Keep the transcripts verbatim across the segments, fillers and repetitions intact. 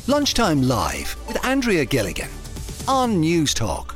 Lunchtime Live with Andrea Gilligan on News Talk.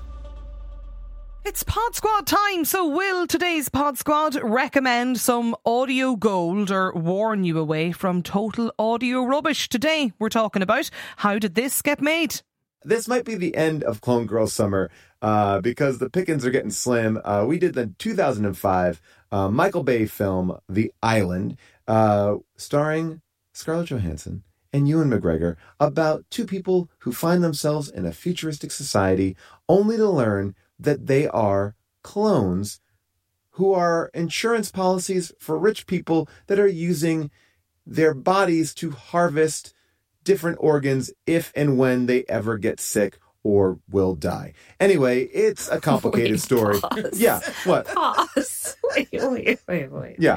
It's Pod Squad time, so will today's Pod Squad recommend some audio gold or warn you away from total audio rubbish? Today we're talking about how did this get made? This might be the end of Clone Girl summer uh, because the pickings are getting slim. Uh, we did the two thousand five uh, Michael Bay film, The Island, uh, starring Scarlett Johansson and Ewan McGregor, about two people who find themselves in a futuristic society only to learn that they are clones who are insurance policies for rich people that are using their bodies to harvest different organs if and when they ever get sick or will die. Anyway, it's a complicated wait, story. Pause. Yeah, what? Pause. Wait, wait, wait, wait. Yeah.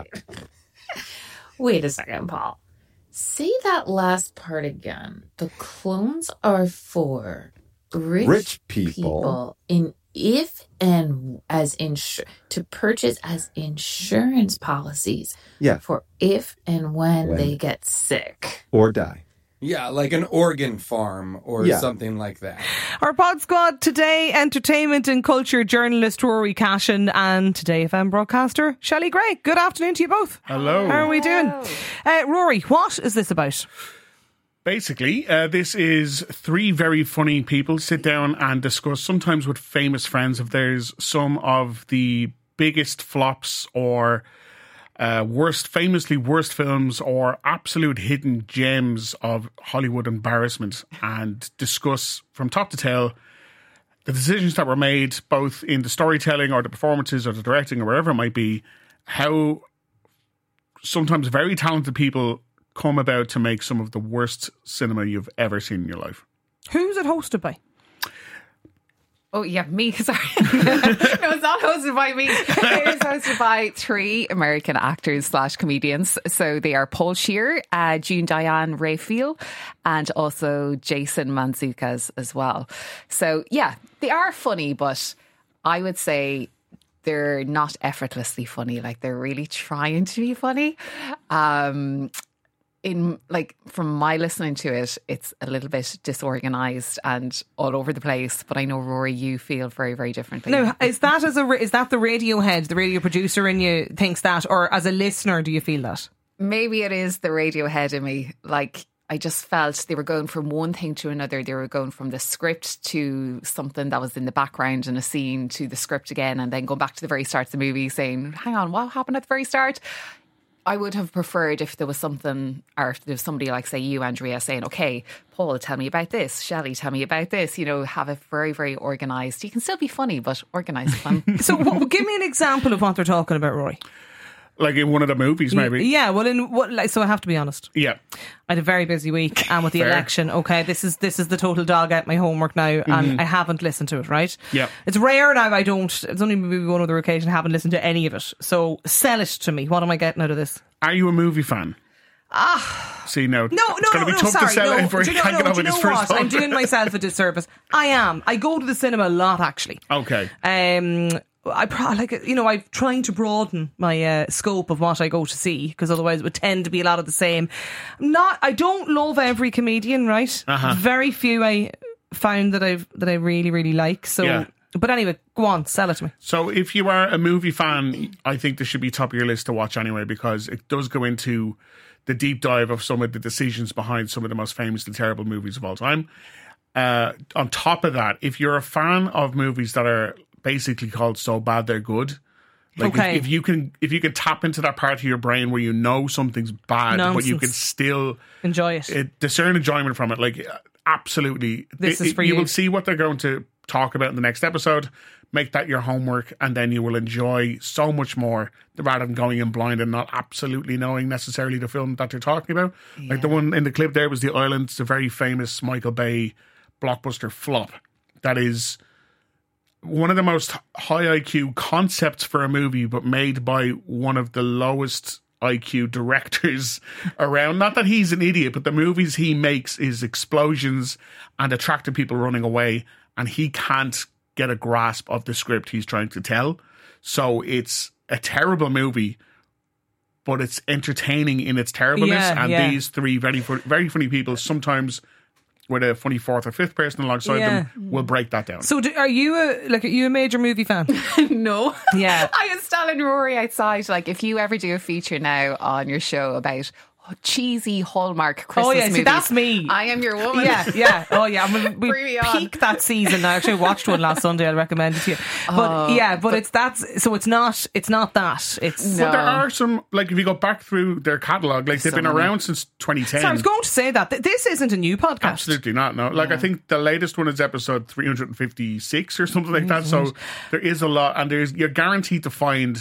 Wait a second, Paul. Say that last part again. The clones are for rich, Rich people. people in if and as insur- to purchase as insurance policies Yeah. for if and when, When. they get sick. Or die. Yeah, like an organ farm or Yeah. something like that. Our Pod Squad today, entertainment and culture journalist Rory Cashin and Today F M broadcaster Shelley Gray. Good afternoon to you both. Hello. How are we doing? Uh, Rory, what is this about? Basically, uh, this is three very funny people sit down and discuss, sometimes with famous friends of theirs, some of the biggest flops or uh, worst, famously worst films or absolute hidden gems of Hollywood embarrassment, and discuss from top to tail the decisions that were made, both in the storytelling or the performances or the directing or wherever it might be, how sometimes very talented people come about to make some of the worst cinema you've ever seen in your life. Who's it hosted by? Oh, yeah, me. Sorry. No, it's not hosted by me. It is hosted by three American actors slash comedians. So they are Paul Scheer, uh, June Diane Raphael, and also Jason Mantzoukas as well. So, yeah, they are funny, but I would say they're not effortlessly funny. Like, they're really trying to be funny. Um... In like from my listening to it, it's a little bit disorganized and all over the place. But I know, Rory, you feel very, very differently. No, is that as a is that the radio head, the radio producer in you thinks that, or as a listener, do you feel that? Maybe it is the radio head in me. Like, I just felt they were going from one thing to another. They were going from the script to something that was in the background in a scene to the script again, and then going back to the very start of the movie, saying, "Hang on, what happened at the very start?" I would have preferred if there was something, or if there was somebody like, say, you, Andrea, saying, okay, Paul, tell me about this. Shelley, tell me about this. You know, have it very, very organised. You can still be funny, but organised fun. So what, give me an example of what they're talking about, Rory. Like in one of the movies, maybe. Yeah, well, in what? Like, so I have to be honest. Yeah. I had a very busy week, and with the Fair. election, okay, this is this is the total dog out my homework now, and Mhm. I haven't listened to it, right? Yeah. It's rare now I don't, it's only maybe one other occasion I haven't listened to any of it. So sell it to me. What am I getting out of this? Are you a movie fan? Ah. See, no. No, no, it's going no, to be no, tough sorry, to sell no. it for Do you you know, can't no, get do over you this know first what? I'm one. doing myself a disservice. I am. I go to the cinema a lot, actually. Okay. Um, I pro- like you know I'm trying to broaden my uh, scope of what I go to see, because otherwise it would tend to be a lot of the same. I'm not. I don't love every comedian, right? Uh-huh. Very few I found that I've that I really really like. So, Yeah. but anyway, go on, sell it to me. So if you are a movie fan, I think this should be top of your list to watch anyway, because it does go into the deep dive of some of the decisions behind some of the most famously terrible movies of all time. Uh, on top of that, if you're a fan of movies that are basically called so bad they're good, like Okay. if, if you can if you can tap into that part of your brain where you know something's bad, but you Nonsense. can still Enjoy it. it, discern enjoyment from it, like absolutely. This It- is for you you. will see what they're going to talk about in the next episode. Make that your homework, and then you will enjoy so much more rather than going in blind and not absolutely knowing necessarily the film that they're talking about. Like the one in the clip there was The Island. It's a very famous Michael Bay blockbuster flop that is one of the most high I Q concepts for a movie, but made by one of the lowest I Q directors around. Not that he's an idiot, but the movies he makes is explosions and attractive people running away, and he can't get a grasp of the script he's trying to tell. So it's a terrible movie, but it's entertaining in its terribleness. Yeah, and yeah. these three very fu- very funny people sometimes with a funny fourth or fifth person alongside Yeah. them will break that down. So, do, are you a like? Are you a major movie fan? No. Yeah. I was telling Rory outside, like, if you ever do a feature now on your show about oh, cheesy Hallmark Christmas Oh yeah, movies, see that's me. I am your woman. Yeah, yeah. Oh yeah, I mean, we Bring me on. peaked that season. I actually watched one last Sunday. I'll recommend it to you. But Oh, yeah, but, it's that's so it's not it's not that. It's No. But there are some, like, if you go back through their catalogue, like, they've So been many. around since twenty ten. So I was going to say that Th- this isn't a new podcast. Absolutely not. No, like I think the latest one is episode three hundred fifty-six or something like that. So there is a lot, and there's you're guaranteed to find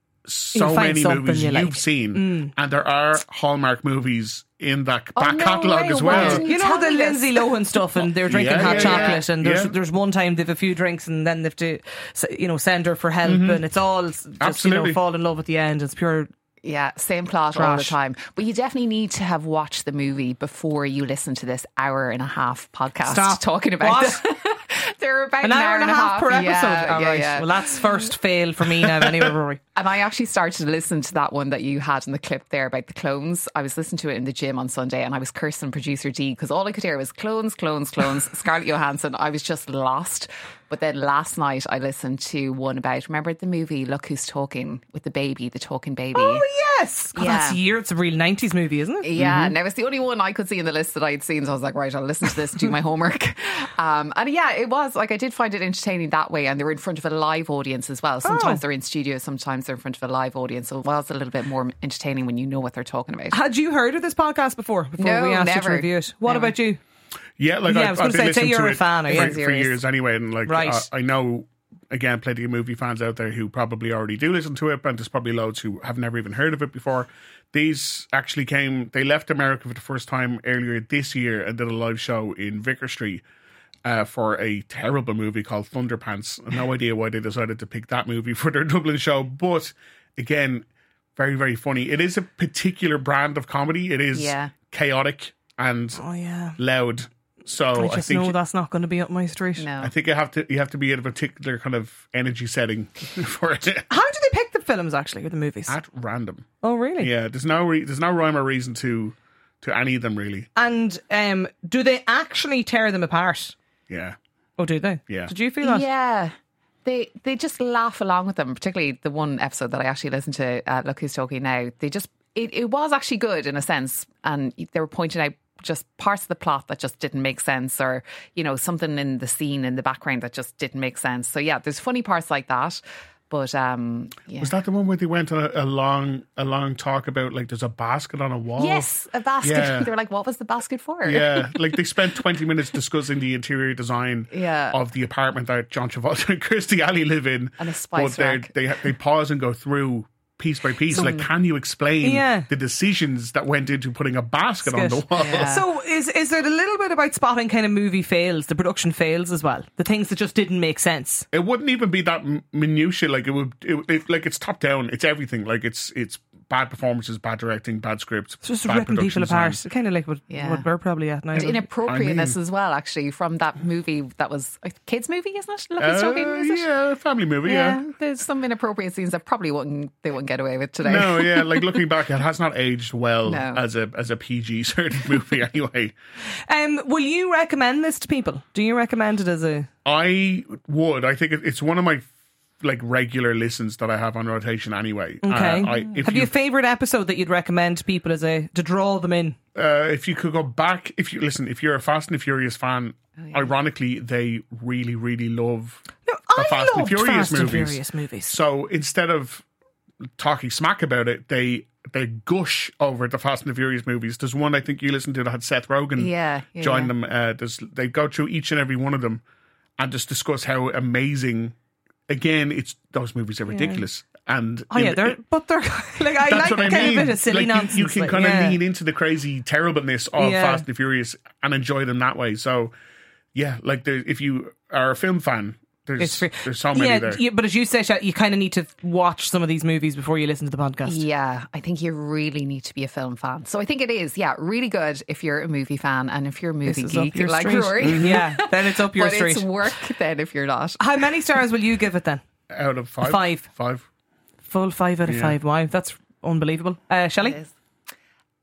so You'll find many something movies you you've like. seen, and there are Hallmark movies in that back no catalogue way, as why well. didn't You know Tell the me Lindsay this. Lohan stuff, and they're drinking Yeah, hot yeah, chocolate, yeah. and there's Yeah. there's one time they've a few drinks, and then they've to, you know, send her for help, and it's all just you know Absolutely. fall in love at the end. It's pure. Yeah, same plot all the Trash. time. But you definitely need to have watched the movie before you listen to this hour and a half podcast Stop. talking about What? it. They're about An hour and a half per episode. Yeah, All yeah, right. yeah. Well, that's first fail for me now. Anyway, Rory. And I actually started to listen to that one that you had in the clip there about the clones. I was listening to it in the gym on Sunday, and I was cursing producer D because all I could hear was clones, clones, clones. Scarlett Johansson. I was just lost. But then last night I listened to one about, remember the movie Look Who's Talking with the baby, the talking baby. Oh yes, God, Yeah. that's a year. It's a real nineties movie, isn't it? Yeah, now it's the only one I could see in the list that I had seen. So I was like, right, I'll listen to this, do my homework. Um, and yeah, it was like I did find it entertaining that way. And they were in front of a live audience as well. Sometimes Oh. they're in studio, sometimes they're in front of a live audience. So it was a little bit more entertaining when you know what they're talking about. Had you heard of this podcast before? Before No, we asked you never. to review it. What Never. about you? Yeah, like Yeah, I I, was I've gonna been say, say listening you're to a it fan, are you? for, Yeah, for serious. years anyway, and like Right. I, I know again plenty of movie fans out there who probably already do listen to it, but there's probably loads who have never even heard of it before. These actually came; they left America for the first time earlier this year and did a live show in Vicar Street uh, for a terrible movie called Thunderpants. No idea why they decided to pick that movie for their Dublin show, but again, very very funny. It is a particular brand of comedy. It is Yeah. chaotic and Oh yeah, loud. So I I, just think know that's not going to be up my street. No. I think you have to you have to be at a particular kind of energy setting for it. How do they pick the films actually, or the movies? At random. Oh really? Yeah, there's no re- there's no rhyme or reason to to any of them really. And um, do they actually tear them apart? Yeah. Oh, do they? Yeah. Did you feel that? Yeah. They they just laugh along with them, particularly the one episode that I actually listened to, uh, Look Who's Talking Now. They just, it, it was actually good in a sense. And they were pointing out just parts of the plot that just didn't make sense, or, you know, something in the scene in the background that just didn't make sense. So yeah, there's funny parts like that. But um, yeah. Was that the one where they went on a, a long a long talk about like there's a basket on a wall? Yes, a basket. Yeah. They were like, what was the basket for? Yeah, like they spent twenty minutes discussing the interior design Yeah. of the apartment that John Travolta and Kirstie Alley live in. And a spice but they rack. they they pause and go through piece by piece. like, can you explain Yeah. the decisions that went into putting a basket on the Skit. wall? Yeah. So is is it a little bit about spotting kind of movie fails, the production fails as well, the things that just didn't make sense? It wouldn't even be that m- minutiae. Like it would, it, it, like it's top down. It's everything. Like it's it's bad performances, bad directing, bad scripts, It's just bad ripping production people apart. design. Kind of like what, Yeah. what we're probably at now. And inappropriateness I mean- as well, actually, from that movie that was a kids' movie, isn't it? Look Who's Talking, Uh, is it? yeah, family movie. Yeah. There's some inappropriate scenes that probably wouldn't they wouldn't get away with today. No, yeah. Like looking back, it has not aged well No. as a as a P G certain movie. Anyway, Um, will you recommend this to people? Do you recommend it as a? I would. I think it, it's one of my like regular listens that I have on rotation. Anyway, Okay. Uh, I, if Have you a favourite episode that you'd recommend to people as a to draw them in? uh, if you could go back, if you listen, if you're a Fast and the Furious fan, ironically, they really, really love No, the I Fast and loved Furious Fast and movies. Furious movies. So instead of talking smack about it, they they gush over the Fast and the Furious movies. There's one I think you listened to that had Seth Rogen Yeah, yeah, join yeah. them. Uh, there's, they go through each and every one of them and just discuss how amazing. Again, it's those movies are ridiculous. And Oh yeah, in- they're but they're like I that's like what I kind mean. of a bit of silly like you- nonsense. You, can like, kind of yeah. lean into the crazy terribleness of Yeah. Fast and the Furious and enjoy them that way. So, yeah, like there, if you are a film fan, there's It's free. there's so many yeah, there. yeah, but as you say, Sha, you kind of need to watch some of these movies before you listen to the podcast. Yeah, I think you really need to be a film fan. So I think it is, yeah, really good if you're a movie fan and if you're a movie This is up geek your like street. Rory. Yeah, then it's up your but street. it's work then if you're not. How many stars will you give it then? Out of five, Five. five. Full five out of Yeah. five. Wow, that's unbelievable. Uh, Shelley? It is.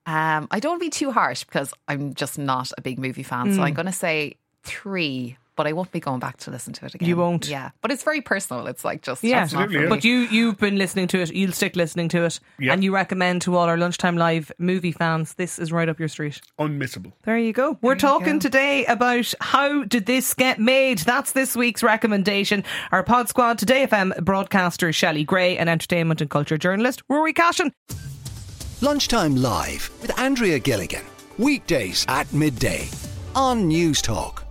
Um, I don't want to be too harsh because I'm just not a big movie fan. So I'm going to say three, but I won't be going back to listen to it again. You won't? Yeah. But it's very personal. It's like just, Yeah, it's not for me. but you, you've been listening to it, you'll stick listening to it, Yep. and you recommend to all our Lunchtime Live movie fans, this is right up your street. Unmissable. There you go. We're you talking go. today about how did this get made. That's this week's recommendation. Our Pod Squad, Today F M broadcaster Shelley Gray and entertainment and culture journalist Rory Cashin. Lunchtime Live with Andrea Gilligan. Weekdays at midday on News Talk.